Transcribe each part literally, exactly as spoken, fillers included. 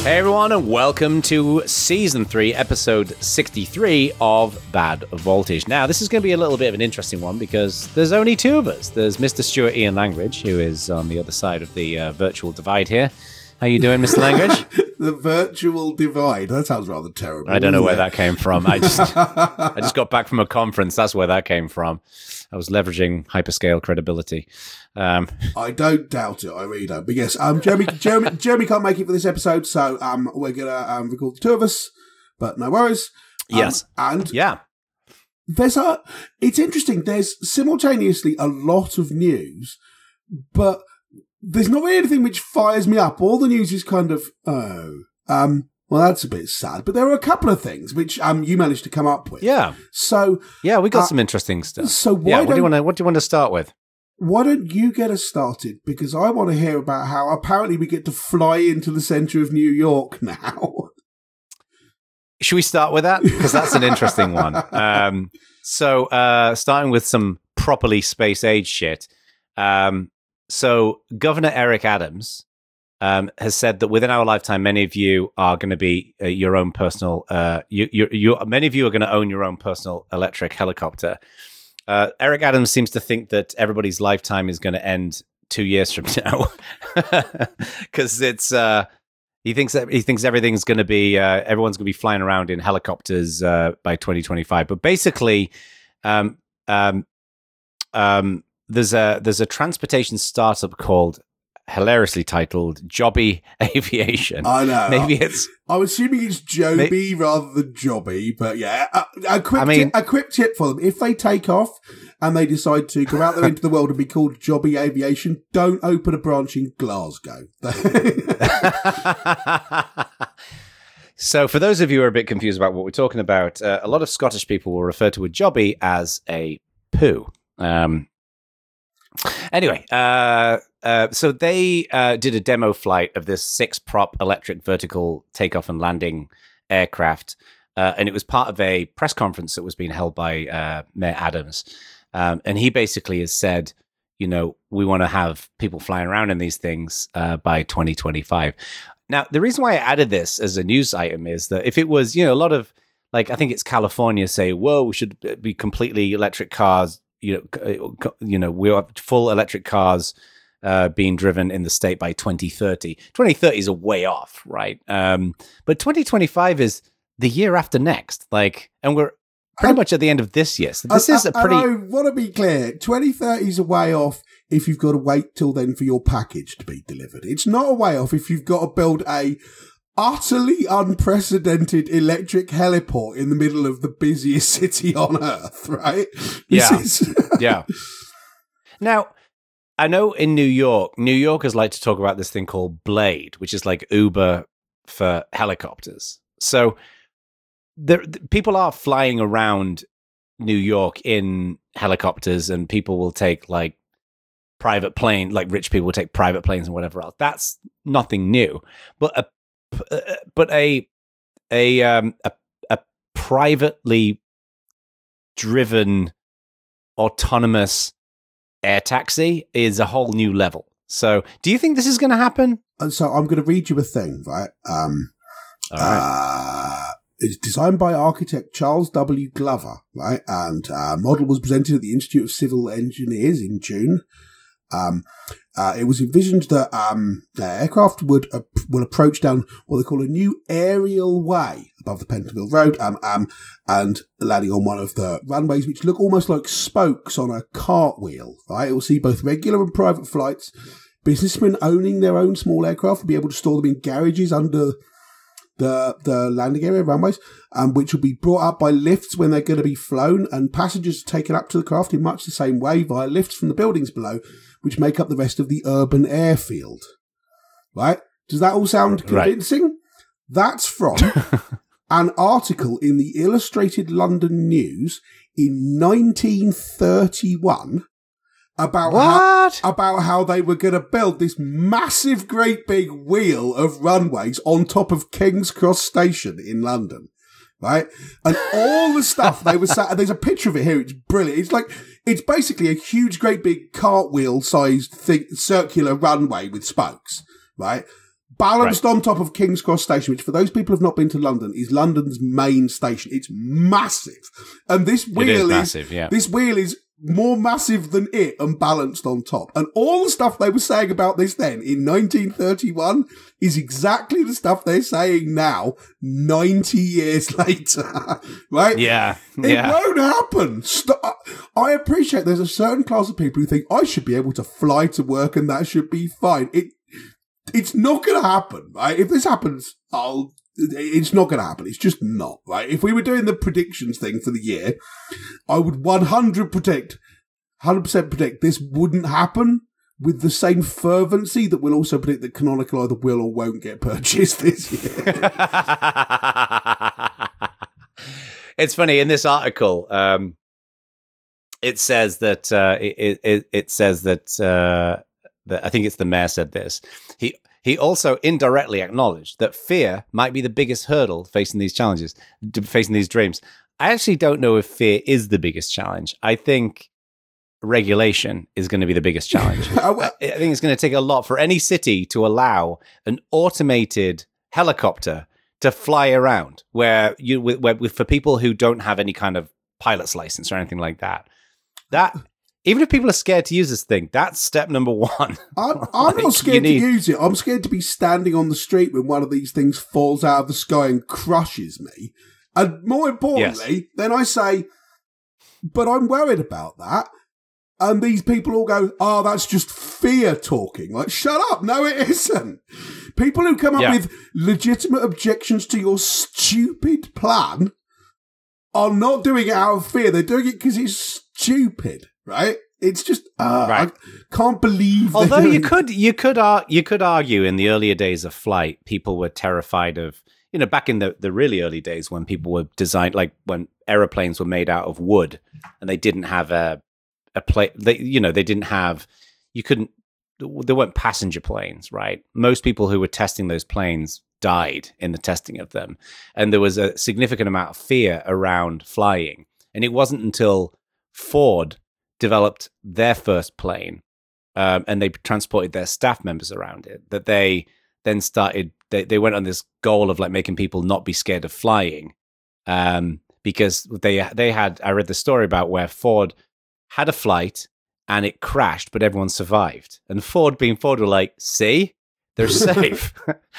Hey everyone, and welcome to Season three, Episode sixty-three of Bad Voltage. Now, this is going to be a little bit of an interesting one because there's only two of us. There's Mister Stuart Ian Langridge, who is on the other side of the uh, virtual divide here. How you doing, Mister Langridge? The virtual divide. That sounds rather terrible. I don't know where it? that came from. I just I just got back from a conference. That's where that came from. I was leveraging hyperscale credibility. Um, I don't doubt it. I really don't. But yes, um, Jeremy, Jeremy, Jeremy can't make it for this episode, so um, we're gonna um, record the two of us. But no worries. Um, yes, and yeah. There's a. It's interesting. There's simultaneously a lot of news, but there's not really anything which fires me up. All the news is kind of oh, um. Well, that's a bit sad, but there are a couple of things which um you managed to come up with. Yeah. So yeah, we got uh, some interesting stuff. So why yeah, don't what do you want to what do you want to start with? Why don't you get us started? Because I want to hear about how apparently we get to fly into the centre of New York now. Should we start with that? Because that's an interesting one. Um, so, uh, starting with some properly space age shit. Um, so, Governor Eric Adams um, has said that within our lifetime, many of you are going to be uh, your own personal. Uh, you, you, you, many of you are going to own your own personal electric helicopter. Uh, Eric Adams seems to think that everybody's lifetime is going to end two years from now, because it's. Uh, He thinks that he thinks everything's going to be uh, everyone's going to be flying around in helicopters uh, by twenty twenty-five. But basically, um, um, um, there's a there's a transportation startup called, hilariously titled, Joby Aviation. I know. Maybe it's. I'm assuming it's Joby may- rather than Jobby, but yeah. A, a quick, I mean, tip, a quick tip for them: if they take off and they decide to go out there into the world and be called Joby Aviation, don't open a branch in Glasgow. So, for those of you who are a bit confused about what we're talking about, uh, a lot of Scottish people will refer to a jobby as a poo. Um, anyway, uh, uh, so they uh, did a demo flight of this six-prop electric vertical takeoff and landing aircraft, uh, and it was part of a press conference that was being held by uh, Mayor Adams. Um, and he basically has said, you know, we want to have people flying around in these things uh, by twenty twenty-five. Now, the reason why I added this as a news item is that if it was, you know, a lot of, like, I think it's California say, whoa, we should be completely electric cars, you know, you know, we have full electric cars uh, being driven in the state by twenty thirty. twenty thirty is a way off, right? Um, but twenty twenty-five is the year after next, like, and we're pretty much at the end of this year. So this I, is a pretty... I want to be clear. twenty thirty is a way off if you've got to wait till then for your package to be delivered. It's not a way off if you've got to build a utterly unprecedented electric heliport in the middle of the busiest city on Earth, right? This yeah. Is- yeah. Now, I know in New York, New Yorkers like to talk about this thing called Blade, which is like Uber for helicopters. So... There, people are flying around New York in helicopters, and people will take like private plane, like rich people will take private planes and whatever else. That's nothing new. But a but a a um a, a privately driven autonomous air taxi is a whole new level. So, do you think this is going to happen? And so I'm going to read you a thing, right? Um, All right. Uh, It's designed by architect Charles W. Glover, right? And uh, model was presented at the Institute of Civil Engineers in June. Um, uh, it was envisioned that um, the aircraft would uh, would approach down what they call a new aerial way above the Pentonville Road, um, um, and landing on one of the runways, which look almost like spokes on a cartwheel, right? It will see both regular and private flights. Businessmen owning their own small aircraft will be able to store them in garages under the the landing area runways, um, which will be brought up by lifts when they're going to be flown, and passengers are taken up to the craft in much the same way via lifts from the buildings below, which make up the rest of the urban airfield. Right? Does that all sound convincing? Right. That's from an article in the Illustrated London News in nineteen thirty-one about what? how, about how they were going to build this massive, great big wheel of runways on top of King's Cross Station in London, right? And all the stuff they were sat, there's a picture of it here. It's brilliant. It's like, it's basically a huge, great big cartwheel sized thing, circular runway with spokes, right? balanced Right. on top of King's Cross Station, which for those people who have not been to London is London's main station. It's massive. And this wheel It is is, massive, yeah. this wheel is more massive than it and balanced on top. And all the stuff they were saying about this then in nineteen thirty-one is exactly the stuff they're saying now, ninety years later. Right? Yeah. It yeah. won't happen. St- I appreciate there's a certain class of people who think I should be able to fly to work and that should be fine. It It's not going to happen, right? If this happens, I'll. It's not going to happen. It's just not, right? If we were doing the predictions thing for the year, I would one hundred predict, one hundred percent predict this wouldn't happen with the same fervency that we'll also predict that Canonical either will or won't get purchased this year. It's funny in this article. Um, it says that uh, it, it it says that uh, that I think it's the mayor said this. He he also indirectly acknowledged that fear might be the biggest hurdle facing these challenges, facing these dreams. I actually don't know if fear is the biggest challenge. I think regulation is going to be the biggest challenge. I, I think it's going to take a lot for any city to allow an automated helicopter to fly around, where you with, where, with for people who don't have any kind of pilot's license or anything like that. That even if people are scared to use this thing, that's step number one. I'm, I'm Like, not scared need- to use it. I'm scared to be standing on the street when one of these things falls out of the sky and crushes me. And more importantly, Yes. then I say, but I'm worried about that. And these people all go, oh, that's just fear talking. Like, shut up. No, it isn't. People who come up Yeah. with legitimate objections to your stupid plan are not doing it out of fear. They're doing it because it's stupid, right? It's just, uh, Right. I can't believe they're Although you doing- could, you could, ar- you could argue in the earlier days of flight, people were terrified of, you know, back in the, the really early days when people were designed, like when aeroplanes were made out of wood and they didn't have a, a plane, they, you know, they didn't have, you couldn't, there weren't passenger planes, right? Most people who were testing those planes died in the testing of them. And there was a significant amount of fear around flying. And it wasn't until Ford developed their first plane um, and they transported their staff members around it that they then started, they, they went on this goal of like making people not be scared of flying um, because they they had, I read the story about where Ford had a flight and it crashed, but everyone survived. And Ford being Ford were like, see, they're safe.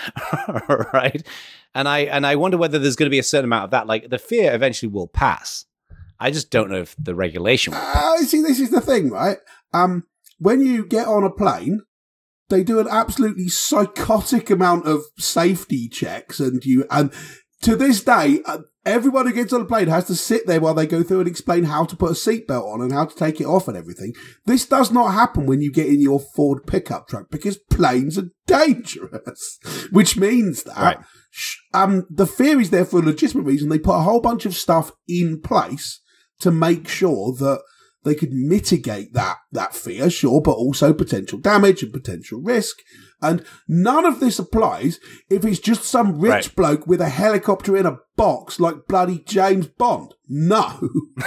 Right. And I, and I wonder whether there's going to be a certain amount of that. Like the fear eventually will pass. I just don't know if the regulation will pass. Uh, see, this is the thing, right? Um, when you get on a plane, they do an absolutely psychotic amount of safety checks, and you and to this day, uh, everyone who gets on a plane has to sit there while they go through and explain how to put a seatbelt on and how to take it off and everything. This does not happen when you get in your Ford pickup truck because planes are dangerous, which means that Right. sh- um, the fear is there for a legitimate reason. They put a whole bunch of stuff in place to make sure that they could mitigate that, that fear, sure, but also potential damage and potential risk. And none of this applies if it's just some rich Right. bloke with a helicopter in a box like bloody James Bond. No.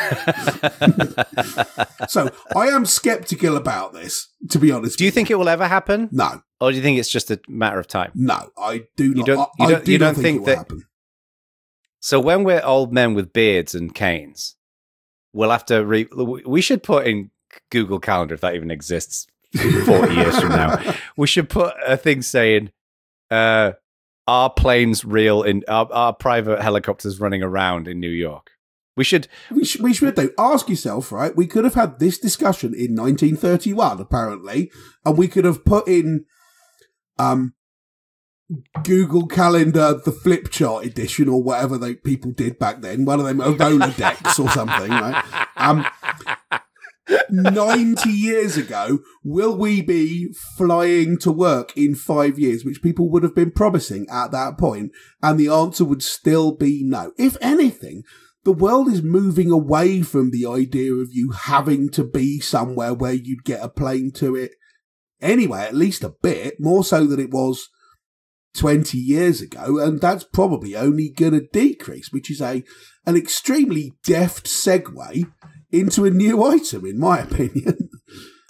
So I am skeptical about this, to be honest. Do you think it will ever happen? No, Or do you think it's just a matter of time? no, I do not. don't- I, you I don't- do you not don't think, think it will that- happen. So when we're old men with beards and canes, we'll have to re- we should put in Google Calendar, if that even exists forty years from now. We should put a thing saying, uh, are planes real in are, are private helicopters running around in New York? We should We, sh- we should do. Ask yourself, right? We could have had this discussion in nineteen thirty-one, apparently, and we could have put in um, Google Calendar, the flip chart edition, or whatever they people did back then. One of them, a Rolodex or something, right? Um, ninety years ago, will we be flying to work in five years, which people would have been promising at that point? And the answer would still be no. If anything, the world is moving away from the idea of you having to be somewhere where you'd get a plane to it anyway, at least a bit, more so than it was twenty years ago, and that's probably only going to decrease, which is a an extremely deft segue into a new item, in my opinion.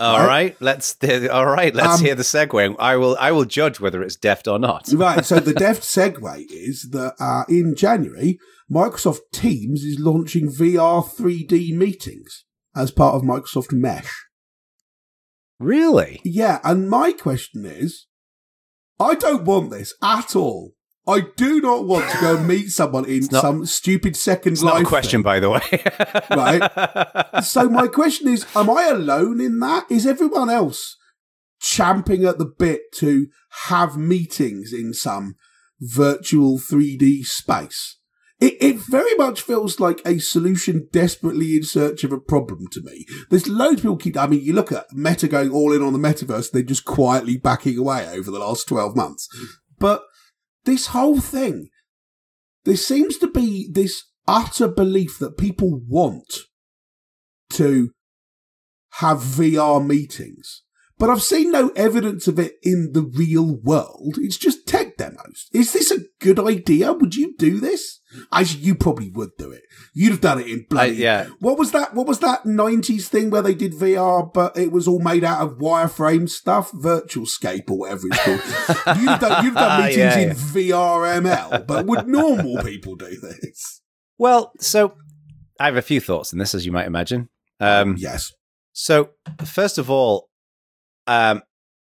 All right, right let's. All right, let's um, hear the segue. I will. I will judge whether it's deft or not. Right. So the deft segue is that uh, in January, Microsoft Teams is launching V R three D meetings as part of Microsoft Mesh. Really? Yeah. And my question is, I don't want this at all. I do not want to go and meet someone in not, some stupid Second it's Life. Not a question, thing. by the way. Right. So my question is, am I alone in that? Is everyone else champing at the bit to have meetings in some virtual three D space? It, it very much feels like a solution desperately in search of a problem to me. There's loads of people keep, I mean, you look at Meta going all in on the metaverse, they're just quietly backing away over the last twelve months. But this whole thing, there seems to be this utter belief that people want to have V R meetings. But I've seen no evidence of it in the real world. It's just tech demos. Is this a good idea? Would you do this? Actually, you probably would do it. You'd have done it in bloody... Uh, yeah. What was that? What was that nineties thing where they did V R, but it was all made out of wireframe stuff? Virtualscape or whatever it's called. You've done, you've done meetings yeah, yeah. in V R M L, but would normal people do this? Well, so I have a few thoughts on this, as you might imagine. Um, yes. So, first of all, Um,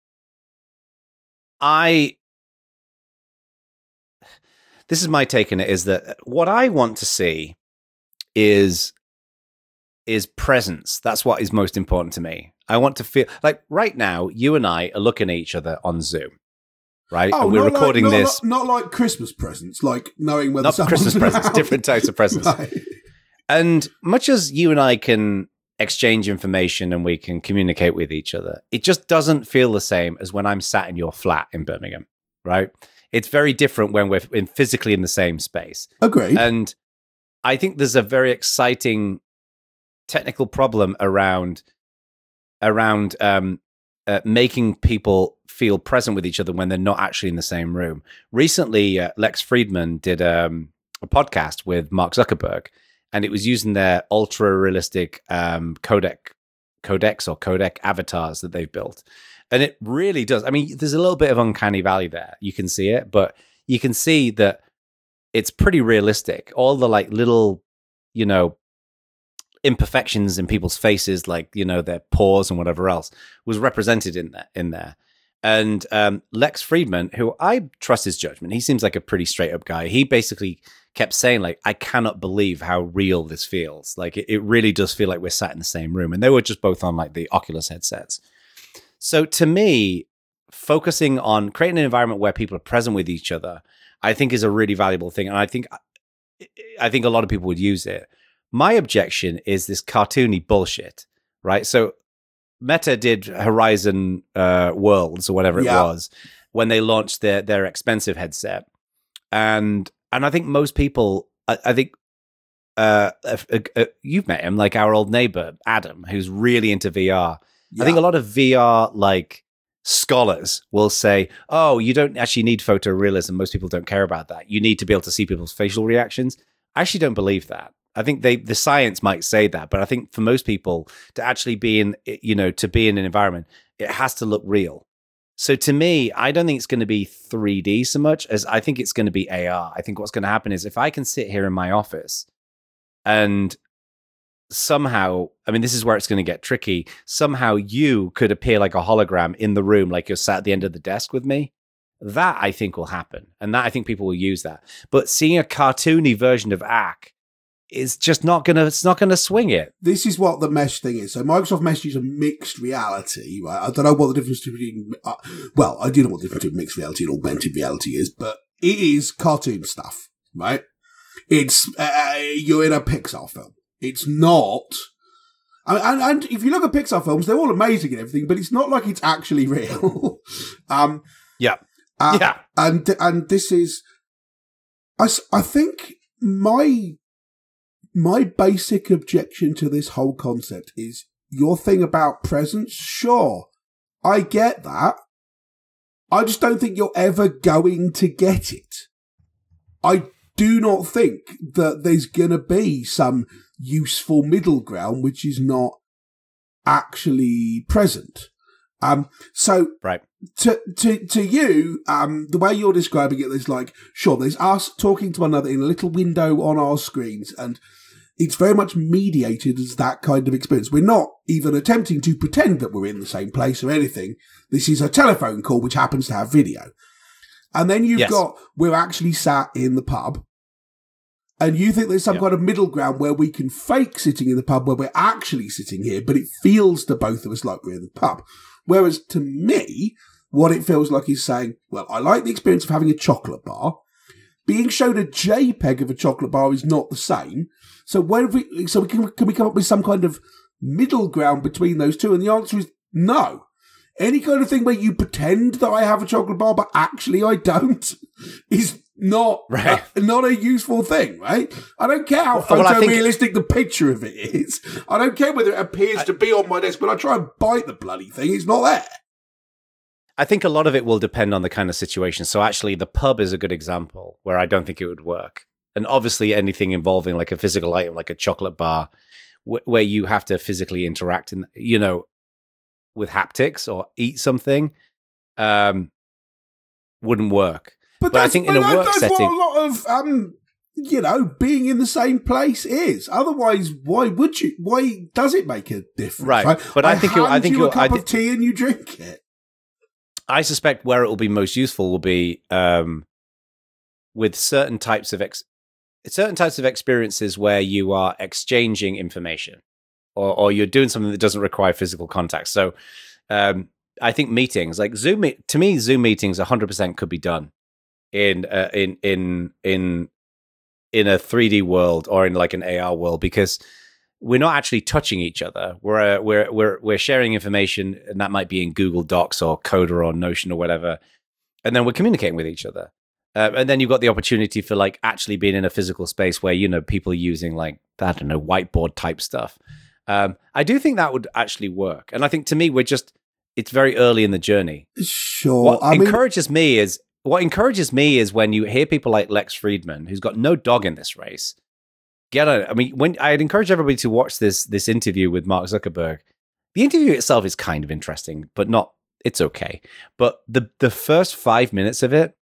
I, this is my take on it, is that what I want to see is, is presence. That's what is most important to me. I want to feel like right now, you and I are looking at each other on Zoom, right? Oh, and we're recording like, not, this. Not, not like Christmas presents, like knowing whether not Christmas around. presents, different types of presents. Right. And much as you and I can exchange information and we can communicate with each other, it just doesn't feel the same as when I'm sat in your flat in Birmingham, right? It's very different when we're in physically in the same space. Agreed. And I think there's a very exciting technical problem around around um, uh, making people feel present with each other when they're not actually in the same room. Recently, uh, Lex Friedman did um, a podcast with Mark Zuckerberg, and it was using their ultra realistic um, codec, codecs or codec avatars that they've built. And it really does. I mean, there's a little bit of uncanny valley there. You can see it, but you can see that it's pretty realistic. All the like little, you know, imperfections in people's faces, like, you know, their pores and whatever else, was represented in there. In there. And um, Lex Friedman, who I trust his judgment, he seems like a pretty straight up guy. He basically kept saying, like, I cannot believe how real this feels. Like, it, it really does feel like we're sat in the same room. And they were just both on like the Oculus headsets. So to me, focusing on creating an environment where people are present with each other, I think is a really valuable thing. And I think, I think a lot of people would use it. My objection is this cartoony bullshit, right? So Meta did Horizon uh, Worlds or whatever it yeah. was when they launched their their expensive headset, and and I think most people, I, I think uh, uh, uh, you've met him, like our old neighbor Adam, who's really into V R. Yeah. I think a lot of V R like scholars will say, "Oh, you don't actually need photorealism. Most people don't care about that. You need to be able to see people's facial reactions." I actually don't believe that. I think they, the science might say that, but I think for most people to actually be in, you know, to be in an environment, it has to look real. So to me, I don't think it's going to be three D so much as I think it's going to be A R. I think what's going to happen is if I can sit here in my office and somehow, I mean, this is where it's going to get tricky. Somehow you could appear like a hologram in the room, like you're sat at the end of the desk with me. That I think will happen. And that I think people will use that. But seeing a cartoony version of Ack is just not gonna. It's not gonna swing it. This is what the Mesh thing is. So Microsoft Mesh is a mixed reality, right? I don't know what the difference between. Uh, well, I do know what the difference between mixed reality and augmented reality is, but it is cartoon stuff, right? It's uh, you're in a Pixar film. It's not. And, and if you look at Pixar films, they're all amazing and everything, but it's not like it's actually real. um, yeah, uh, yeah, and and this is. I I think my. My basic objection to this whole concept is your thing about presence. Sure, I get that. I just don't think you're ever going to get it. I do not think that there's going to be some useful middle ground, which is not actually present. Um, so right. to, to, to you, um, the way you're describing it is like, sure, there's us talking to one another in a little window on our screens, and it's very much mediated as that kind of experience. We're not even attempting to pretend that we're in the same place or anything. This is a telephone call, which happens to have video. And then you've yes. got, we're actually sat in the pub. And you think there's some yep. kind of middle ground where we can fake sitting in the pub where we're actually sitting here, but it feels to both of us like we're in the pub. Whereas to me, what it feels like is saying, well, I like the experience of having a chocolate bar. Being shown a JPEG of a chocolate bar is not the same. So when we, so we can, can we come up with some kind of middle ground between those two? And the answer is no. Any kind of thing where you pretend that I have a chocolate bar, but actually I don't, is not right. uh, not a useful thing, right? I don't care how well, photorealistic think- the picture of it is. I don't care whether it appears I- to be on my desk, but I try and bite the bloody thing. It's not there. I think a lot of it will depend on the kind of situation. So actually, the pub is a good example where I don't think it would work. And obviously, anything involving like a physical item, like a chocolate bar, wh- where you have to physically interact, in, you know, with haptics or eat something, um, wouldn't work. But, but I think in a work that's setting, what a lot of um, you know, being in the same place is. Otherwise, why would you? Why does it make a difference? Right. right? But I, I think you, I think you a cup I of tea and you drink it. I suspect where it will be most useful will be um, with certain types of ex- certain types of experiences where you are exchanging information, or, or you're doing something that doesn't require physical contact. So, um, I think meetings like Zoom. To me, Zoom meetings one hundred percent could be done in uh, in in in in a three D world or in like an A R world, because we're not actually touching each other. We're uh, we're we're we're sharing information, and that might be in Google Docs or Coda or Notion or whatever, and then we're communicating with each other. Uh, and then you've got the opportunity for like actually being in a physical space where, you know, people are using like, I don't know, whiteboard type stuff. Um, I do think that would actually work, and I think to me we're just it's very early in the journey. Sure. What I encourages mean- me is what encourages me is when you hear people like Lex Friedman, who's got no dog in this race. Get on it. I mean, when I'd encourage everybody to watch this this interview with Mark Zuckerberg. The interview itself is kind of interesting, but not. It's okay. But the the first five minutes of it,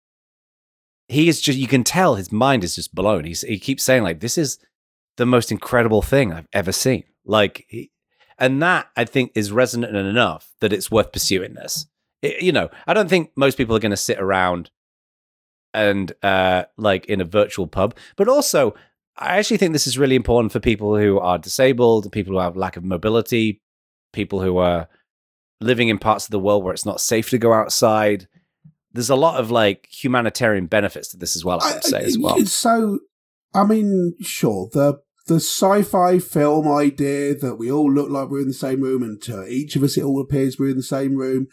he is just. You can tell his mind is just blown. He's he keeps saying like, "This is the most incredible thing I've ever seen." Like, he, and that I think is resonant enough that it's worth pursuing this. It, you know, I don't think most people are going to sit around and uh, like in a virtual pub, but also. I actually think this is really important for people who are disabled, people who have lack of mobility, people who are living in parts of the world where it's not safe to go outside. There's a lot of like humanitarian benefits to this as well, I would say as well. So, I mean, sure, the the sci-fi film idea that we all look like we're in the same room and to each of us it all appears we're in the same room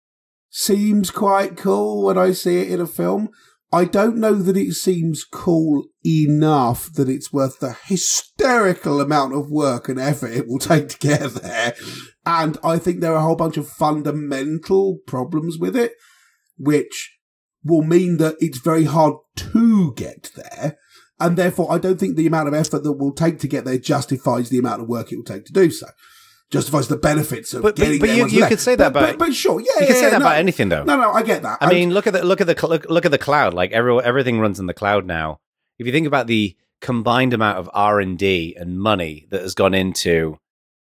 seems quite cool when I see it in a film. I don't know that it seems cool enough that it's worth the hysterical amount of work and effort it will take to get there. And I think there are a whole bunch of fundamental problems with it, which will mean that it's very hard to get there. And therefore, I don't think the amount of effort that will take to get there justifies the amount of work it will take to do so. Justifies the benefits of but, getting but, but there. you, you could say that but, about, but, but sure, yeah, you could yeah, say that no, about anything, though. No, no, I get that. I and, mean, look at the look at the look, look at the cloud. Like every, everything runs in the cloud now. If you think about the combined amount of R and D and money that has gone into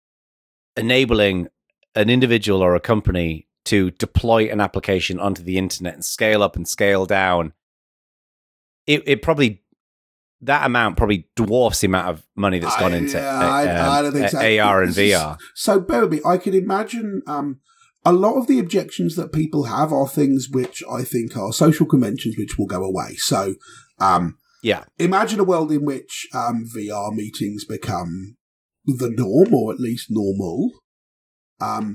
enabling an individual or a company to deploy an application onto the internet and scale up and scale down, it, it probably. That amount probably dwarfs the amount of money that's gone into yeah, uh, I, um, I don't think so. A R and V R. So, bear with me. I can imagine um, a lot of the objections that people have are things which I think are social conventions which will go away. So, um, yeah, imagine a world in which um, V R meetings become the norm, or at least normal. Um,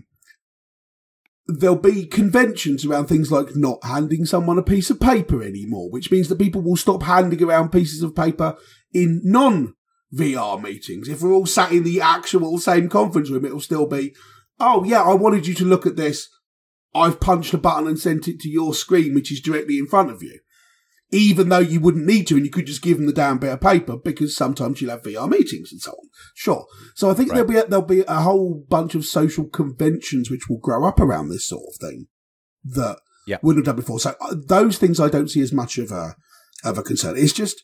there'll be conventions around things like not handing someone a piece of paper anymore, which means that people will stop handing around pieces of paper in non-V R meetings. If we're all sat in the actual same conference room, it'll still be, oh yeah, I wanted you to look at this. I've punched a button and sent it to your screen, which is directly in front of you. even though you wouldn't need to, and you could just give them the damn bit of paper because sometimes you'll have V R meetings and so on. Sure. So I think Right. there'll be a, there'll be a whole bunch of social conventions which will grow up around this sort of thing that Yeah. wouldn't have done before. So uh, those things I don't see as much of a of a concern. It's just,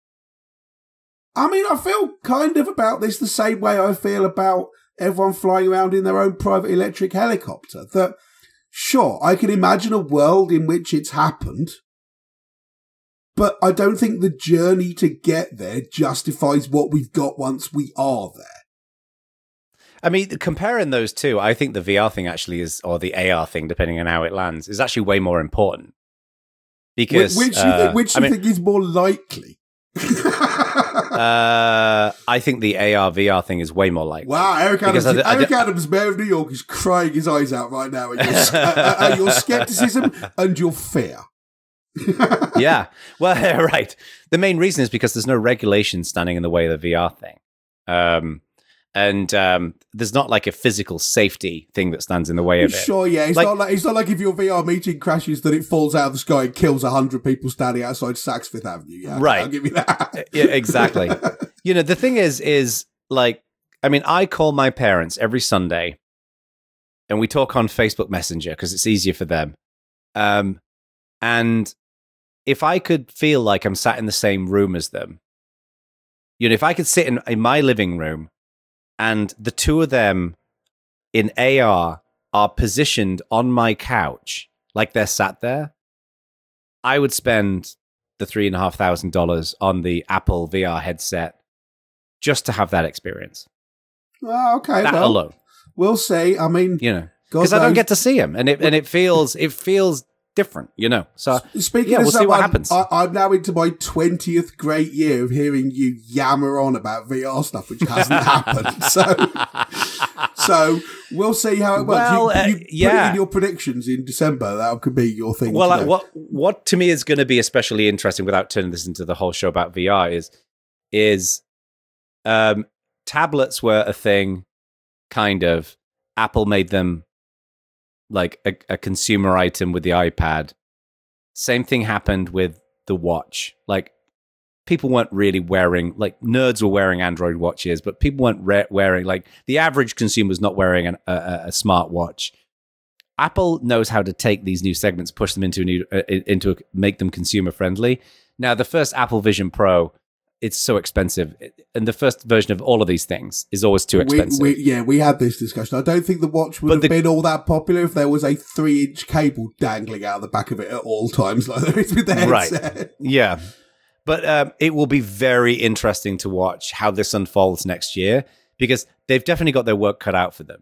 I mean, I feel kind of about this the same way I feel about everyone flying around in their own private electric helicopter. That, sure, I can imagine a world in which it's happened, but I don't think the journey to get there justifies what we've got once we are there. I mean, comparing those two, I think the V R thing actually is, or the A R thing, depending on how it lands, is actually way more important. Because Which, which uh, you think, which I you mean, think is more likely? uh, I think the A R V R thing is way more likely. Wow, Eric Because Adams, I- I- Eric Adams, Mayor of New York, is crying his eyes out right now at your, uh, at your skepticism and your fear. Yeah. Well, right. The main reason is because there's no regulation standing in the way of the V R thing. Um, and um, there's not like a physical safety thing that stands in the way of it. Sure, yeah. It's Like- not like it's not like if your V R meeting crashes that it falls out of the sky and kills a hundred people standing outside Saks Fifth Avenue. Yeah, Right. I'll give you that. Yeah, exactly. You know, the thing is, is like, I mean, I call my parents every Sunday and we talk on Facebook Messenger because it's easier for them. Um, and if I could feel like I'm sat in the same room as them, you know, if I could sit in, in my living room and the two of them in A R are positioned on my couch like they're sat there, I would spend the three and a half thousand dollars on the Apple V R headset just to have that experience. Oh, okay, That well, alone, we'll see. I mean, you know, God because I don't knows. get to see him, and it and it feels it feels different, you know. So Speaking yeah, of we'll see what someone, happens. I, I'm now into my twentieth great year of hearing you yammer on about V R stuff, which hasn't happened. So, so we'll see how it works. Well, you, uh, you put it yeah. in your predictions in December. That could be your thing. Well, to uh, do. what what to me is going to be especially interesting, without turning this into the whole show about V R, is is um, tablets were a thing, kind of. Apple made them like a, a consumer item with the iPad. Same thing happened with the watch. Like, people weren't really wearing, like, nerds were wearing Android watches, but people weren't re- wearing, like, the average consumer was not wearing an, a, a, a smart watch. Apple knows how to take these new segments, push them into a new, uh, into a, make them consumer friendly. Now, the first Apple Vision Pro, it's so expensive, and the first version of all of these things is always too expensive. We, we, yeah, we had this discussion. I don't think the watch would But have the- been all that popular if there was a three-inch cable dangling out of the back of it at all times, like there is with the Right. headset. Yeah. But um, it will be very interesting to watch how this unfolds next year, because they've definitely got their work cut out for them.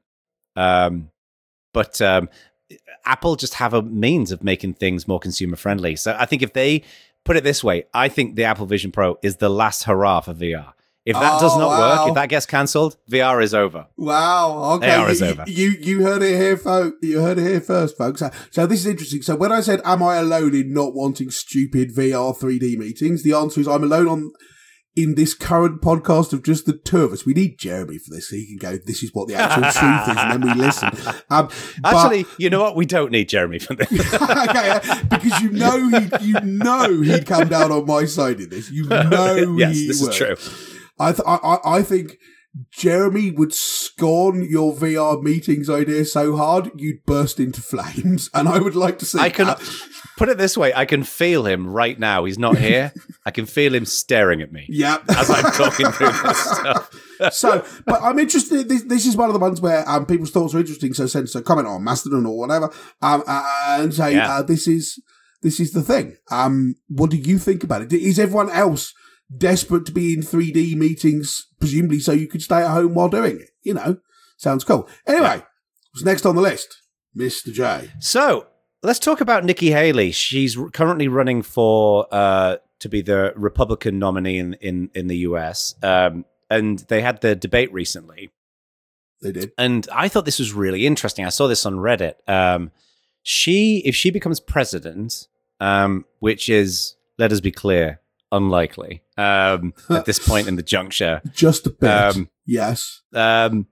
Um, but um, Apple just have a means of making things more consumer friendly. So I think if they put it this way, I think the Apple Vision Pro is the last hurrah for V R. If that Oh, does not wow. work, if that gets cancelled, V R is over. Wow. Okay. A R is you, over. you you heard it here, folks. You heard it here first, folks. So, so this is interesting. So when I said, "Am I alone in not wanting stupid V R three D meetings?" The answer is, I'm alone on in this current podcast of just the two of us. We need Jeremy for this, so he can go, "This is what the actual truth is," and then we listen. Um, but- Actually, you know what? We don't need Jeremy for this. okay, uh, because you know he, you know he'd come down on my side in this. You know, Yes, he this would. is true. I, th- I, I I think Jeremy would scorn your V R meetings idea so hard you'd burst into flames, and I would like to see. I can that. put it this way: I can feel him right now. He's not here. I can feel him staring at me Yeah. as I'm talking through this stuff. So, but I'm interested. This, this is one of the ones where um, people's thoughts are interesting. So, send us a comment on Mastodon or whatever, um, uh, and say Yeah. uh, this is this is the thing. Um, what do you think about it? Is everyone else desperate to be in three D meetings, presumably so you could stay at home while doing it? You know, sounds cool. Anyway, what's next on the list, Mister J? So let's talk about Nikki Haley. She's r- currently running for uh, to be the Republican nominee in in, in the U S. Um, and they had the debate recently. They did. And I thought this was really interesting. I saw this on Reddit. Um, she, if she becomes president, um, which is, let us be clear, unlikely um, at this point in the juncture, Just a bit. Um, yes. um,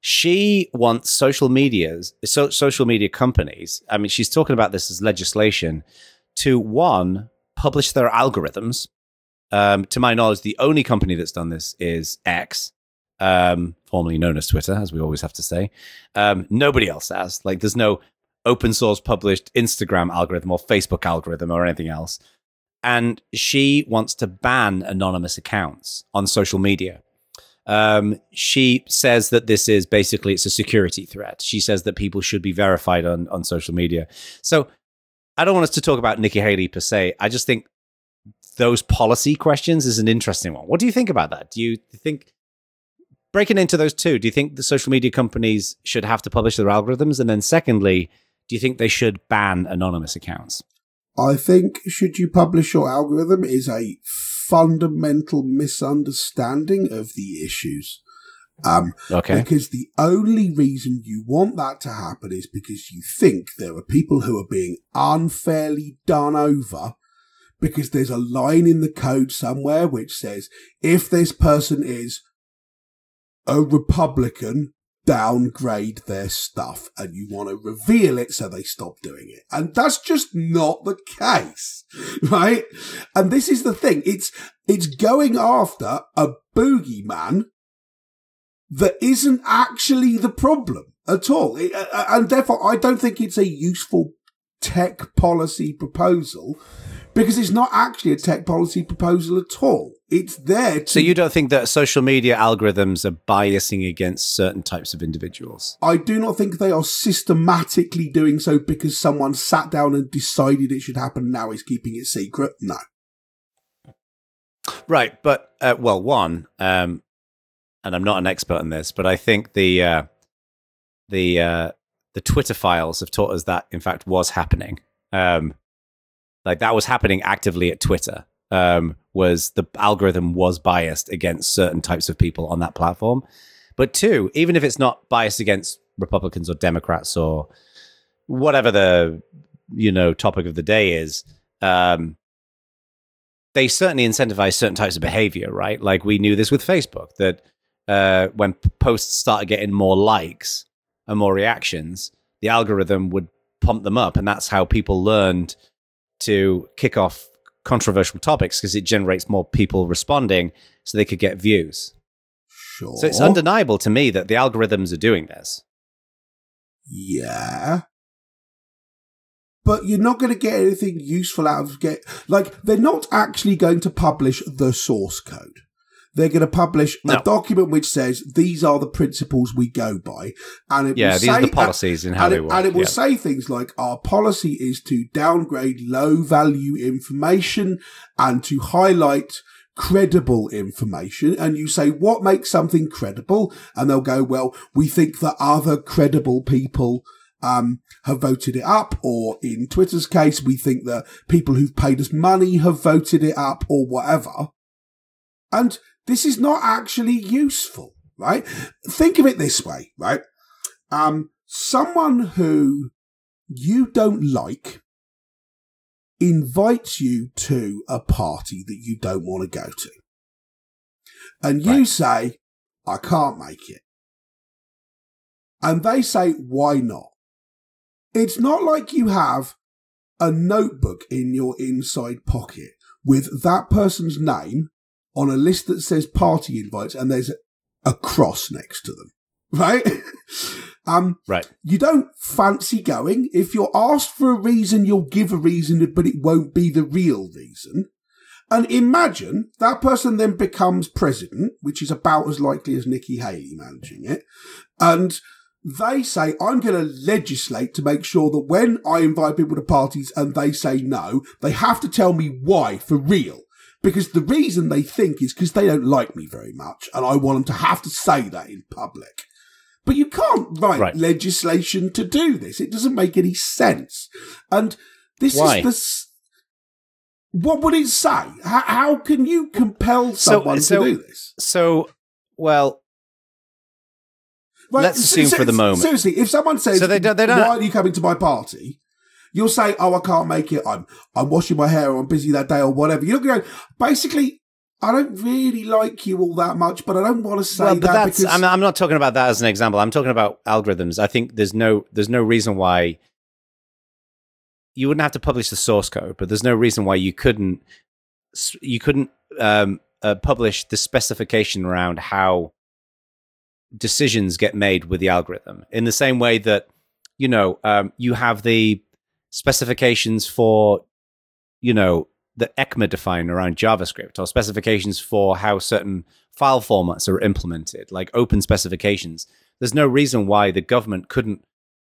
she wants social medias, so, social media companies. I mean, she's talking about this as legislation to one, publish their algorithms. Um, to my knowledge, the only company that's done this is X, um, formerly known as Twitter, as we always have to say. Um, nobody else has. Like, there's no open source published Instagram algorithm or Facebook algorithm or anything else. And she wants to ban anonymous accounts on social media. Um, she says that this is basically, it's a security threat. She says that people should be verified on, on social media. So I don't want us to talk about Nikki Haley per se. I just think those policy questions is an interesting one. What do you think about that? Do you think, breaking into those two, do you think the social media companies should have to publish their algorithms? And then secondly, do you think they should ban anonymous accounts? I think should you publish your algorithm is a fundamental misunderstanding of the issues. Um, okay. Because the only reason you want that to happen is because you think there are people who are being unfairly done over, because there's a line in the code somewhere which says, if this person is a Republican, downgrade their stuff, and you want to reveal it so they stop doing it. And that's just not the case, right? And this is the thing. It's, it's going after a boogeyman that isn't actually the problem at all. It, uh, and therefore, I don't think it's a useful tech policy proposal, because it's not actually a tech policy proposal at all. It's there to... So you don't think that social media algorithms are biasing against certain types of individuals? I do not think they are systematically doing so because someone sat down and decided it should happen and now is keeping it secret. No. Right, but, uh, well, one, um, and I'm not an expert on this, but I think the uh, the uh, the Twitter files have taught us that, in fact, was happening. Um Like that was happening actively at Twitter, um, was the algorithm was biased against certain types of people on that platform. But two, even if it's not biased against Republicans or Democrats or whatever the, you know, topic of the day is, um, they certainly incentivize certain types of behavior, right? Like we knew this with Facebook, that uh, when posts started getting more likes and more reactions, the algorithm would pump them up. And that's how people learned to kick off controversial topics, because it generates more people responding so they could get views. Sure. So it's undeniable to me that the algorithms are doing this. Yeah. But you're not going to get anything useful out of get like they're not actually going to publish the source code. They're going to publish no. a document which says these are the principles we go by, and it yeah, will these say, are the policies and how and they it, work. And it will yeah. say things like our policy is to downgrade low value information and to highlight credible information. And you say, what makes something credible? And they'll go, well, we think that other credible people um have voted it up, or in Twitter's case, we think that people who've paid us money have voted it up, or whatever. And this is not actually useful, right? Think of it this way, right? Um, someone who you don't like invites you to a party that you don't want to go to. And you right. say, I can't make it. And they say, why not? It's not like you have a notebook in your inside pocket with that person's name on a list that says party invites, and there's a cross next to them, right? um, right. You don't fancy going. If you're asked for a reason, you'll give a reason, but it won't be the real reason. And imagine that person then becomes president, which is about as likely as Nikki Haley managing it. And they say, I'm going to legislate to make sure that when I invite people to parties and they say no, they have to tell me why for real. Because the reason they think is because they don't like me very much, and I want them to have to say that in public. But you can't write right. legislation to do this. It doesn't make any sense. And this Why? is the... What would it say? How, how can you compel someone so, so, to do this? So, well... Right, let's assume so, for the moment. Seriously, if someone says, so they don't, they don't... why are you coming to my party? You'll say, oh, I can't make it. I'm I'm washing my hair, or I'm busy that day, or whatever. You're going to go, basically, I don't really like you all that much, but I don't want to say well, but that that's, because... I'm, I'm not talking about that as an example. I'm talking about algorithms. I think there's no there's no reason why you wouldn't have to publish the source code, but there's no reason why you couldn't you couldn't um, uh, publish the specification around how decisions get made with the algorithm. In the same way that, you know, um, you have the specifications for, you know, the ECMA define around JavaScript, or specifications for how certain file formats are implemented, like open specifications. There's no reason why the government couldn't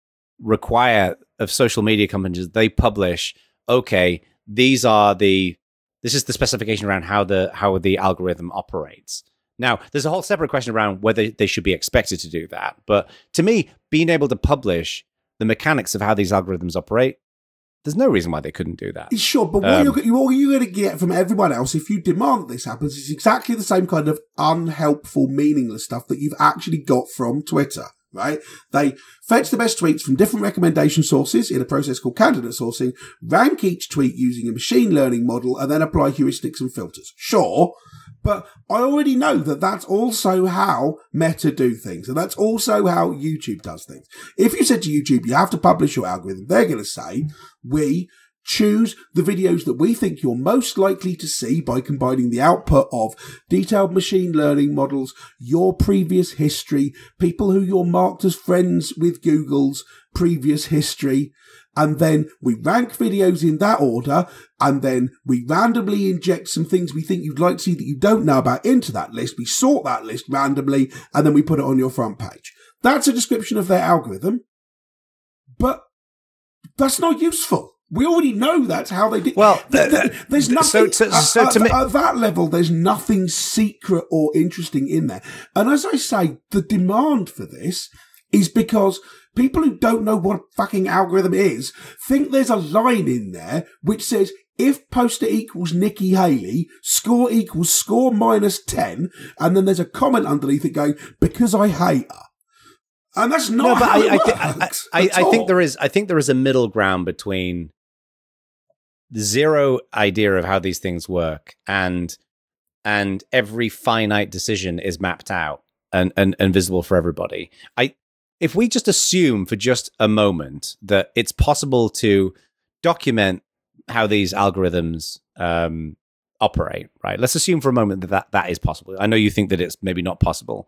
require of social media companies they publish, okay, these are the this is the specification around how the how the algorithm operates. Now, there's a whole separate question around whether they should be expected to do that. But to me, being able to publish the mechanics of how these algorithms operate, there's no reason why they couldn't do that. Sure, but what, um, you're, what you're going to get from everyone else if you demand that this happens is exactly the same kind of unhelpful, meaningless stuff that you've actually got from Twitter, right? They fetch the best tweets from different recommendation sources in a process called candidate sourcing, rank each tweet using a machine learning model, and then apply heuristics and filters. Sure, but I already know that that's also how Meta do things, and that's also how YouTube does things. If you said to YouTube, you have to publish your algorithm, they're going to say, we choose the videos that we think you're most likely to see by combining the output of detailed machine learning models, your previous history, people who you're marked as friends with Google's previous history, and then we rank videos in that order, and then we randomly inject some things we think you'd like to see that you don't know about into that list. We sort that list randomly, and then we put it on your front page. That's a description of their algorithm, but that's not useful. We already know that's how they did. Well, th- th- there's nothing so, so, so at, to at, me- at that level. There's nothing secret or interesting in there. And as I say, the demand for this is because people who don't know what a fucking algorithm is think there's a line in there which says if poster equals Nikki Haley, score equals score minus ten, and then there's a comment underneath it going because I hate her. And that's not no, but how I, it I, works I, I, at I think all. there is. I think there is a middle ground between zero idea of how these things work and and every finite decision is mapped out and, and, and visible for everybody. I if we just assume for just a moment that it's possible to document how these algorithms um, operate, right? Let's assume for a moment that, that that is possible. I know you think that it's maybe not possible.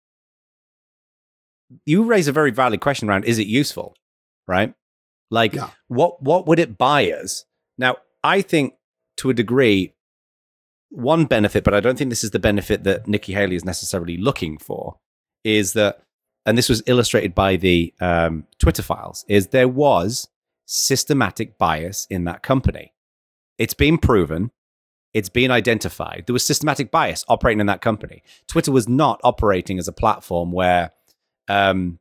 You raise a very valid question around, is it useful, right? Like, Yeah. what what would it buy us? Now, I think to a degree, one benefit, but I don't think this is the benefit that Nikki Haley is necessarily looking for, is that, and this was illustrated by the um, Twitter files, is there was systematic bias in that company. It's been proven. It's been identified. There was systematic bias operating in that company. Twitter was not operating as a platform where um,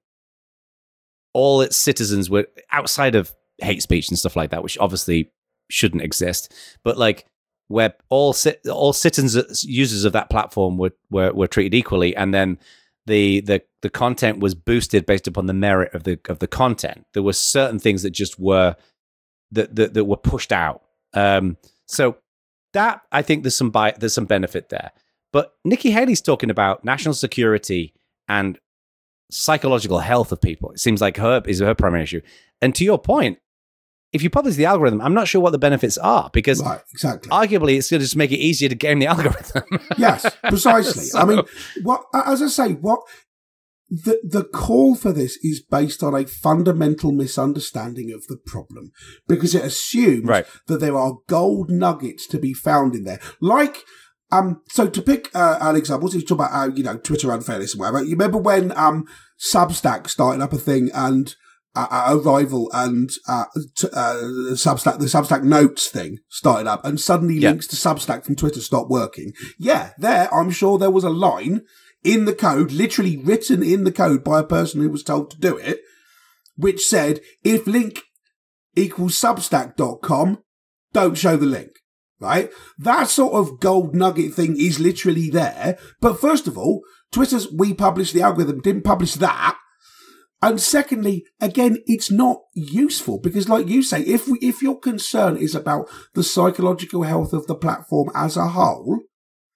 all its citizens were outside of hate speech and stuff like that, which obviously shouldn't exist. But like where all all citizens, users of that platform were, were were treated equally, and then the the the content was boosted based upon the merit of the of the content. There were certain things that just were that that, that were pushed out. Um, so that I think there's some bi- there's some benefit there. But Nikki Haley's talking about national security and psychological health of people. It seems like her is her primary issue. And to your point, if you publish the algorithm, I'm not sure what the benefits are, because Right, exactly. arguably it's going to just make it easier to game the algorithm. Yes, precisely. So- I mean, what as I say, what the the call for this is based on a fundamental misunderstanding of the problem, because it assumes Right. that there are gold nuggets to be found in there. Like, um, so to pick uh, an example, so you talk about how, you know, Twitter unfairness and whatever. You remember when um Substack started up a thing and uh, a rival and uh, t- uh, Substack, the Substack Notes thing started up, and suddenly Yeah. links to Substack from Twitter stopped working. Yeah, there, I'm sure there was a line in the code, literally written in the code by a person who was told to do it, which said, if link equals substack dot com, don't show the link. Right? That sort of gold nugget thing is literally there. But first of all, Twitter's we publish the algorithm didn't publish that. And secondly, again, it's not useful because, like you say, if we, if your concern is about the psychological health of the platform as a whole,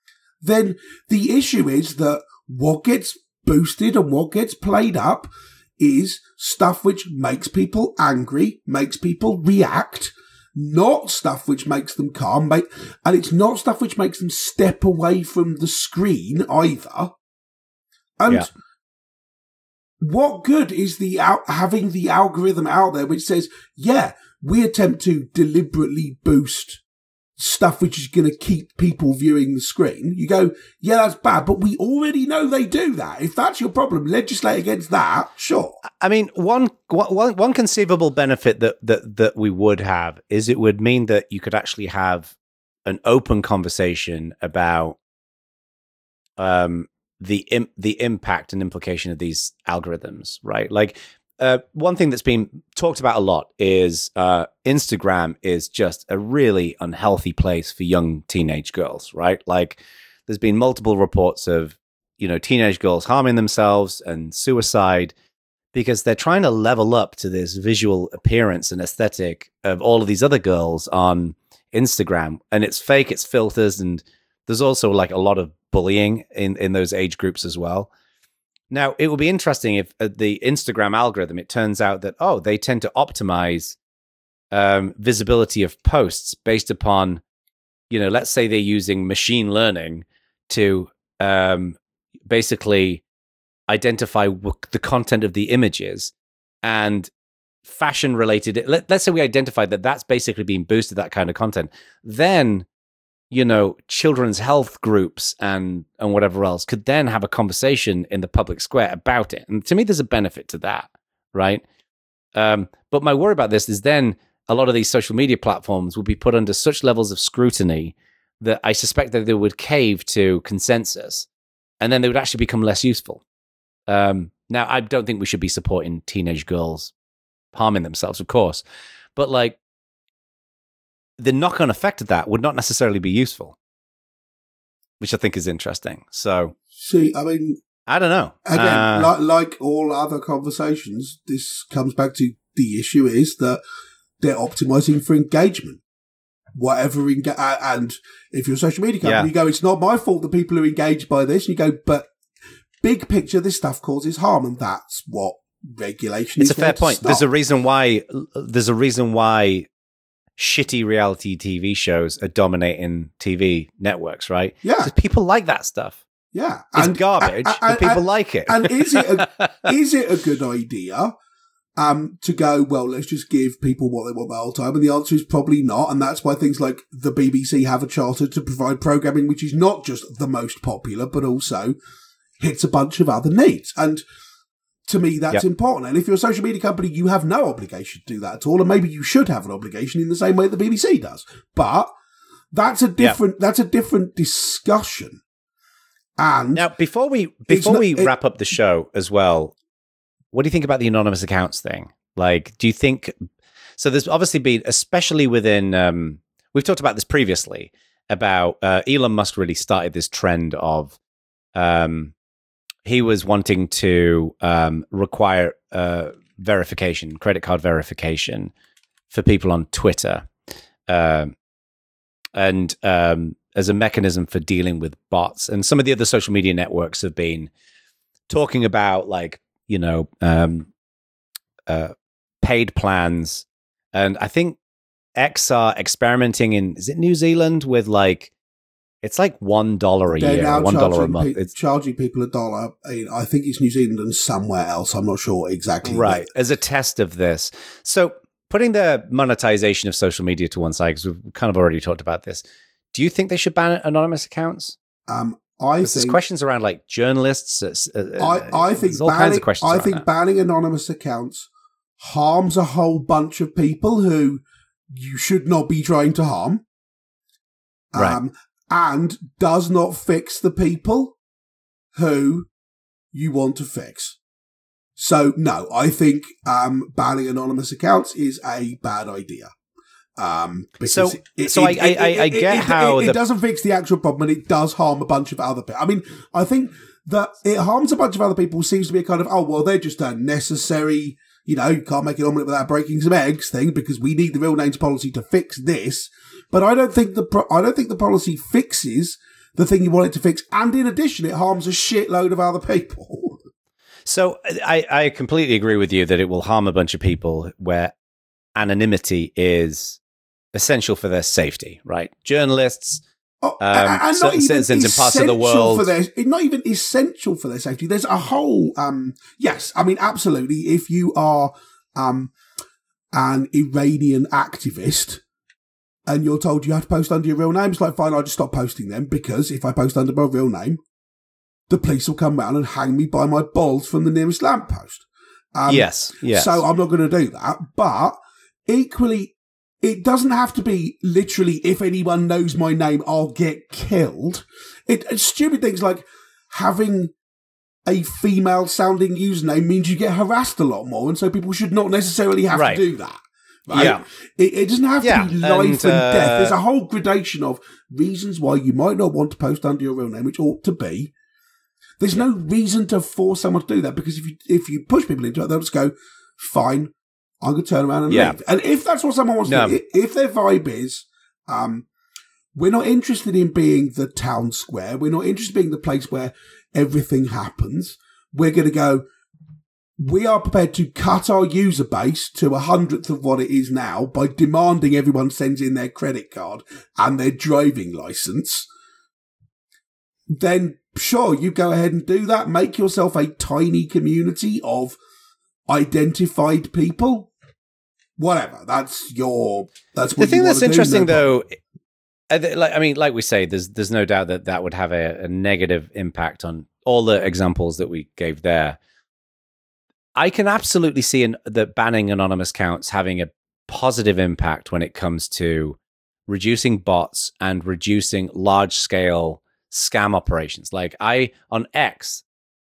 then the issue is that what gets boosted and what gets played up is stuff which makes people angry, makes people react, not stuff which makes them calm, make, and it's not stuff which makes them step away from the screen either. And yeah. what good is the out, having the algorithm out there which says, yeah, we attempt to deliberately boost stuff which is going to keep people viewing the screen. You go, yeah, that's bad, but we already know they do that. If that's your problem, legislate against that, sure. I mean, one one one conceivable benefit that that that we would have is it would mean that you could actually have an open conversation about um the im- the impact and implication of these algorithms, right? Like, Uh, one thing that's been talked about a lot is uh, Instagram is just a really unhealthy place for young teenage girls, right? Like, there's been multiple reports of, you know, teenage girls harming themselves and suicide because they're trying to level up to this visual appearance and aesthetic of all of these other girls on Instagram. And it's fake, it's filters, and there's also like a lot of bullying in, in those age groups as well. Now, it will be interesting if uh, the Instagram algorithm, it turns out that, oh, they tend to optimize um, visibility of posts based upon, you know, let's say they're using machine learning to um, basically identify w- the content of the images and fashion related. Let, let's say we identify that that's basically being boosted, that kind of content. Then, you know, children's health groups and and whatever else could then have a conversation in the public square about it. And to me, there's a benefit to that, right? Um, but my worry about this is then a lot of these social media platforms will be put under such levels of scrutiny that I suspect that they would cave to consensus, and then they would actually become less useful. Um, now, I don't think we should be supporting teenage girls harming themselves, of course, but like, the knock-on effect of that would not necessarily be useful, which I think is interesting. So, see, I mean, I don't know. Again, uh, like, like all other conversations, this comes back to the issue is that they're optimizing for engagement. Whatever, enga- and if you're a social media company, yeah. you go, it's not my fault that people are engaged by this. And you go, but big picture, this stuff causes harm, and that's what regulation it's is. It's a fair point. There's a reason why. There's a reason why. Shitty reality T V shows are dominating T V networks, right? Yeah. Because people like that stuff. Yeah. It's and, garbage, and, but people and, like it. And is it a, is it a good idea um, to go, well, let's just give people what they want the whole time? And the answer is probably not. And that's why things like the B B C have a charter to provide programming which is not just the most popular, but also hits a bunch of other needs. And to me, that's yep. important. And if you're a social media company, you have no obligation to do that at all. And maybe you should have an obligation in the same way the B B C does. But that's a different yep. that's a different discussion. And now, before we before not, we it, wrap up the show as well, what do you think about the anonymous accounts thing? Like, do you think so? There's obviously been, especially within um, we've talked about this previously about uh, Elon Musk really started this trend of. Um, He was wanting to um, require uh, verification, credit card verification for people on Twitter, uh, and um, as a mechanism for dealing with bots. And some of the other social media networks have been talking about, like, you know, um, uh, paid plans. And I think X are experimenting in, is it New Zealand, with like, it's like one dollar a They're year, now one dollar a month. Pe- it's charging people a dollar. I think it's New Zealand and somewhere else. I'm not sure exactly. Right, as a test of this. So putting the monetization of social media to one side, because we've kind of already talked about this, do you think they should ban anonymous accounts? Um, I think there's questions around like journalists. Uh, I, I think all banning, kinds of questions. I think that. banning anonymous accounts harms a whole bunch of people who you should not be trying to harm. Right. Um, and does not fix the people who you want to fix. So, no, I think um, banning anonymous accounts is a bad idea. Um, so, it, it, so it, I, it, I, I it, get it, how it, the... it doesn't fix the actual problem, and it does harm a bunch of other people. I mean, I think that it harms a bunch of other people seems to be a kind of, oh, well, they're just a necessary, you know, you can't make an omelette without breaking some eggs thing because we need the real names policy to fix this. But I don't think the pro- I don't think the policy fixes the thing you want it to fix, and in addition, it harms a shitload of other people. So I, I completely agree with you that it will harm a bunch of people where anonymity is essential for their safety, right? Journalists, oh, um, and certain citizens in parts of the world. For their, not even essential for their safety. There's a whole, um, yes, I mean, absolutely. If you are um, an Iranian activist and you're told you have to post under your real name, it's like, fine, I'll just stop posting them, because if I post under my real name, the police will come round and hang me by my balls from the nearest lamppost. Um, yes, yes. So I'm not going to do that. But equally, it doesn't have to be literally, if anyone knows my name, I'll get killed. It, it's stupid things like having a female-sounding username means you get harassed a lot more, and so people should not necessarily have right. to do that. Right? Yeah. It, it doesn't have yeah. to be life and, and uh, death. There's a whole gradation of reasons why you might not want to post under your real name, which ought to be. There's no reason to force someone to do that, because if you if you push people into it, they'll just go, fine, I'm going to turn around and yeah. leave. And if that's what someone wants no. to do, if their vibe is, um, we're not interested in being the town square, we're not interested in being the place where everything happens, we're going to go, we are prepared to cut our user base to a hundredth of what it is now by demanding everyone sends in their credit card and their driving license, then sure, you go ahead and do that. Make yourself a tiny community of identified people. Whatever. That's your. That's what the thing you that's do, interesting, no though. Like I mean, like we say, there's there's no doubt that that would have a, a negative impact on all the examples that we gave there. I can absolutely see an, that banning anonymous accounts having a positive impact when it comes to reducing bots and reducing large scale scam operations. Like I on X,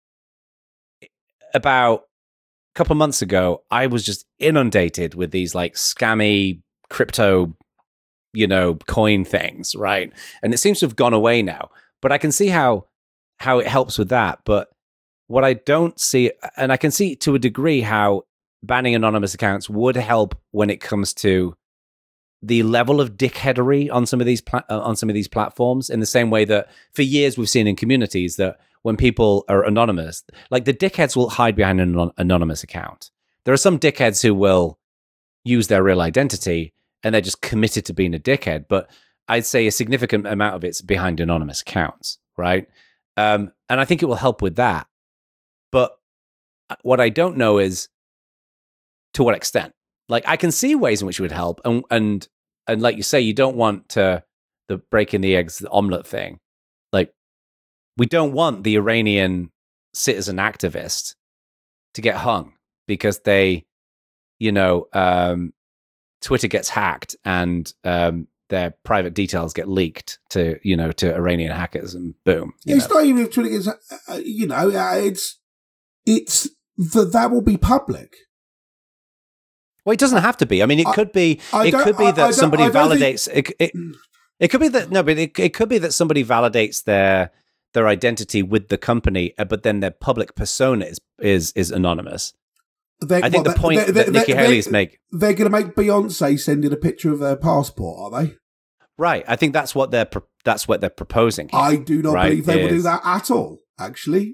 about a couple months ago, I was just inundated with these like scammy crypto, you know, coin things, right? And it seems to have gone away now. But I can see how how it helps with that. But what I don't see, and I can see to a degree how banning anonymous accounts would help when it comes to the level of dickheadery on some of these pla- uh, on some of these platforms, in the same way that for years we've seen in communities that when people are anonymous, like the dickheads will hide behind an anon- anonymous account. There are some dickheads who will use their real identity and they're just committed to being a dickhead. But I'd say a significant amount of it's behind anonymous accounts, right? Um, and I think it will help with that. But what I don't know is to what extent. Like I can see ways in which it would help, and and and like you say, you don't want to the breaking the eggs the omelet thing. Like we don't want the Iranian citizen activist to get hung because they, you know, um, Twitter gets hacked and um, their private details get leaked to, you know, to Iranian hackers, and boom. It's know. not even if Twitter gets, uh, you know, uh, it's it's that that will be public. Well, it doesn't have to be. I mean, it I, could be. I it could be I, that I somebody validates. Think... It, it, it could be that no, but it, it could be that somebody validates their their identity with the company, but then their public persona is is, is anonymous. They, I think well, the point they, they, that Nikki they, Haley is making. They're going to make Beyonce send in a picture of their passport, are they? Right. I think that's what they're that's what they're proposing here, I do not right, believe they is... will do that at all. Actually,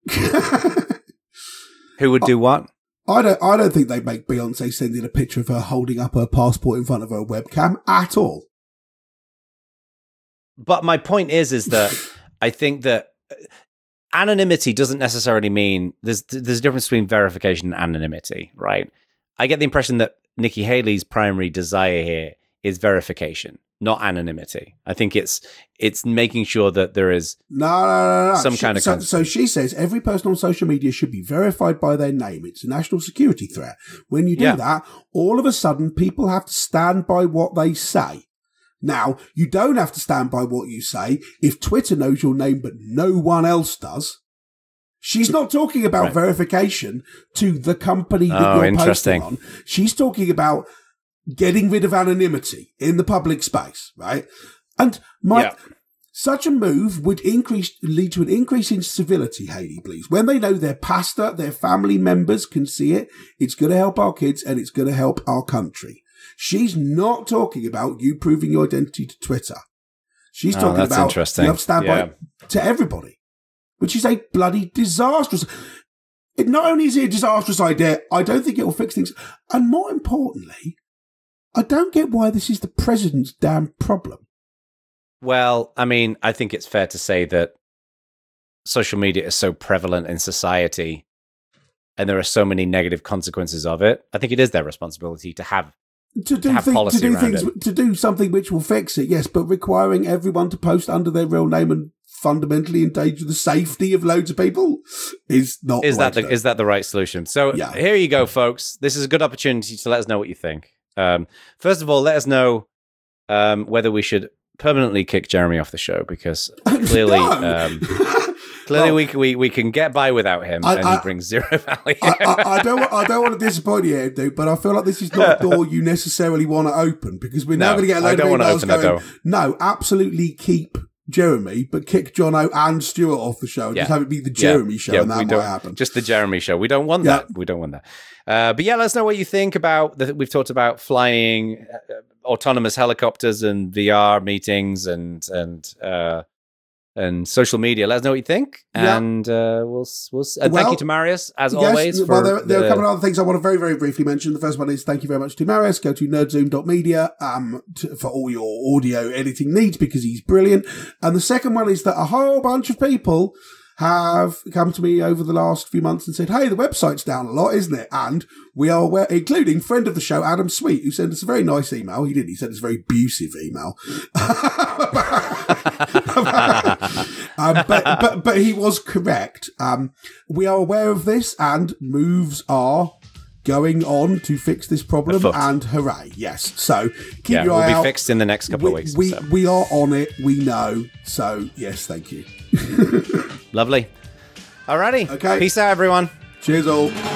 who would do what? I don't. I don't think they'd make Beyonce send in a picture of her holding up her passport in front of her webcam at all. But my point is, is that I think that anonymity doesn't necessarily mean there's there's a difference between verification and anonymity, right? I get the impression that Nikki Haley's primary desire here is verification, not anonymity. I think it's it's making sure that there is no, no, no, no. some she, kind of... So, so she says every person on social media should be verified by their name. It's a national security threat. When you do yeah. that, all of a sudden people have to stand by what they say. Now, you don't have to stand by what you say if Twitter knows your name but no one else does. She's not talking about right. verification to the company that oh, you're posting on. She's talking about getting rid of anonymity in the public space, right? And my yeah. such a move would increase lead to an increase in civility, Haley believes. When they know their pastor, their family members can see it, it's going to help our kids and it's going to help our country. She's not talking about you proving your identity to Twitter. She's oh, talking that's about interesting. you have to stand yeah. by to everybody, which is a bloody disastrous. it, not only is it a disastrous idea, I don't think it will fix things. And more importantly, I don't get why this is the president's damn problem. Well, I mean, I think it's fair to say that social media is so prevalent in society and there are so many negative consequences of it. I think it is their responsibility to have to do, to have thing, policy to do around things it. to do something which will fix it, yes, but requiring everyone to post under their real name and fundamentally endanger the safety of loads of people is not is the way that to the, do it. is that the right solution? So Yeah. here you go, folks. This is a good opportunity to let us know what you think. Um, first of all, let us know um, whether we should permanently kick Jeremy off the show, because clearly, No. um, clearly Well, we, c- we we can get by without him, I- and I- he brings zero value. I, I, I don't. wa- I don't want to disappoint you, dude, but I feel like this is not a door you necessarily want to open, because we're now No, going to get a I load don't of wanna emails open that going, door. no, absolutely keep Jeremy, but kick Jono and Stuart off the show and Yeah. just have it be the Jeremy show, Yeah, and we that don't- might happen. Just the Jeremy show. We don't want Yeah. that. We don't want that. Uh, but yeah, let us know what you think about that. We've talked about flying uh, autonomous helicopters and V R meetings and and uh, and social media. Let us know what you think, Yeah. and uh, we'll s- we'll. S- and Well, thank you to Marius as Yes, always. For well, there, there are the- a couple of other things I want to very, very briefly mention. The first one is thank you very much to Marius. Go to nerdzoom dot media um, to, for all your audio editing needs, because he's brilliant. And the second one is that a whole bunch of people have come to me over the last few months and said, hey, the website's down a lot, isn't it? And we are aware, including friend of the show, Adam Sweet, who sent us a very nice email. He didn't. He sent us a very abusive email. um, but, but, but he was correct. Um, we are aware of this, and moves are going on to fix this problem, Afoot. and hooray, yes. So keep yeah, your will eye be out. fixed in the next couple we, of weeks. we, so. we are on it. We know. So yes, thank you. Lovely. Alrighty. Okay. Peace out, everyone. Cheers all.